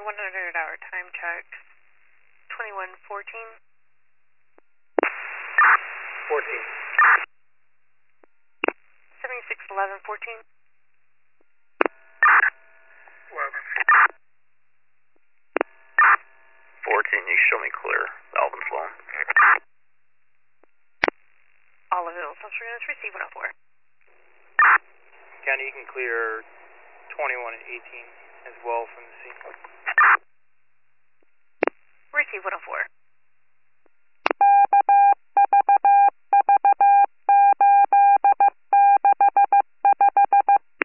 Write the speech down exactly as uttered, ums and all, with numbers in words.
one hundred hour time check. twenty-one fourteen. fourteen. seventy-six eleven fourteen. eleven. fourteen, you show me clear. Alvin Sloan. All available social units receive one oh four. County, you can clear twenty-one and eighteen as well from the scene. Receive one oh four.